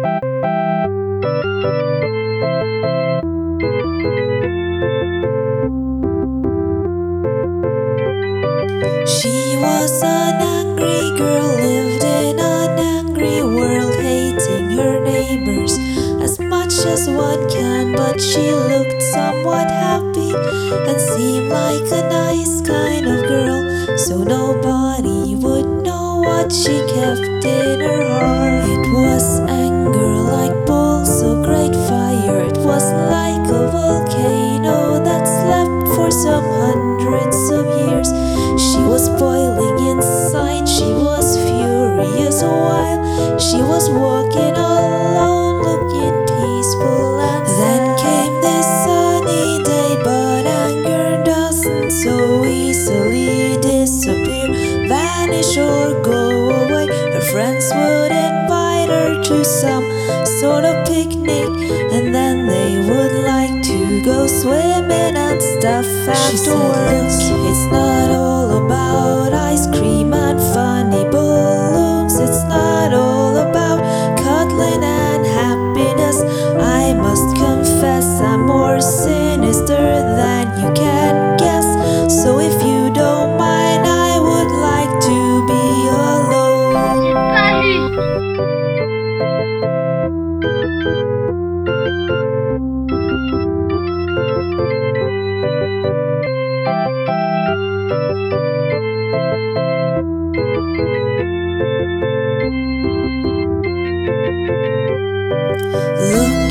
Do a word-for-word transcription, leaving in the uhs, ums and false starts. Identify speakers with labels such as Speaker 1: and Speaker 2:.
Speaker 1: She was an angry girl, lived in an angry world, hating her neighbors as much as one can. But she looked somewhat happy and seemed like a nice kind of girl, so nobody would know what she kept in her heart. It was anger like balls of great fire. It was like a volcano that slept for some hundreds of years. She was boiling inside, she was furious while she was walking alone, looking peaceful and sad. Then came this sunny day, but anger doesn't so easily disappear, vanish or go away. Her friends would invite her to some sort of picnic, and then they would like to go swimming and stuff afterwards. She said, look, it's not all about ice cream and funny balloons. It's not all about cuddling and happiness. I must confess I'm more sinister than you can guess. So if you don't mind, I would like to be alone. Look